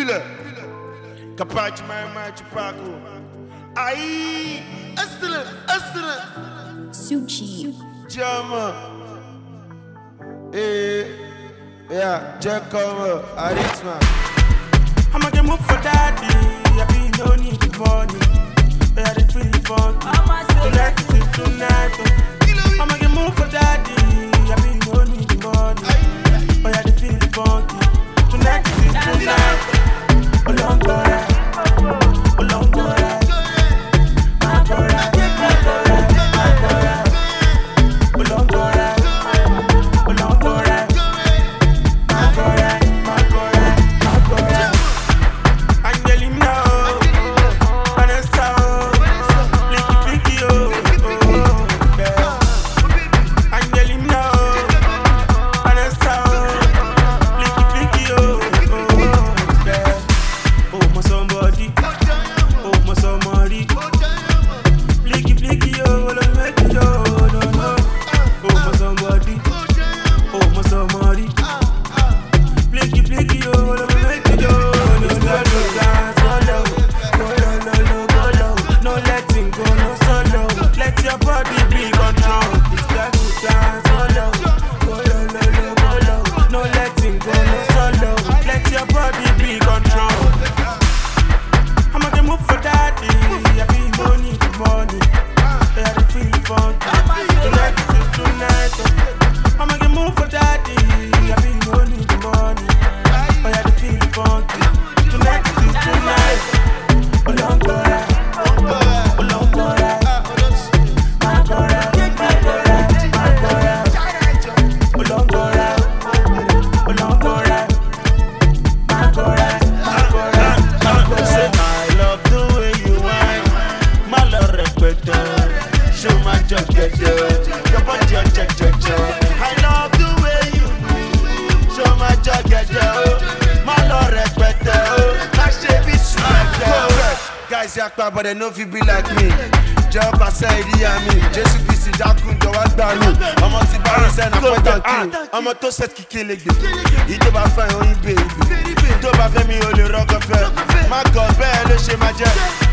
Pila. Capace mai Chupaco. Aí, Astra. Suchi. Jama. Yeah, Jack cover, Arisma. I'ma get move for daddy. I be no need the money. I dey feel the fun. Tonight is tonight. I'ma get move for daddy. I be no need the money. I dey feel the fun. Tonight is tonight. Along the ride. But they know if you be like me. Jump aside the army. Jesus Christ, Jakun, the one down. I'm on the bar and I'm point and kill. I'm on to set kill. He don't have fun on you, baby. Don't have me on the rock of my God, bear, le chez ma jet.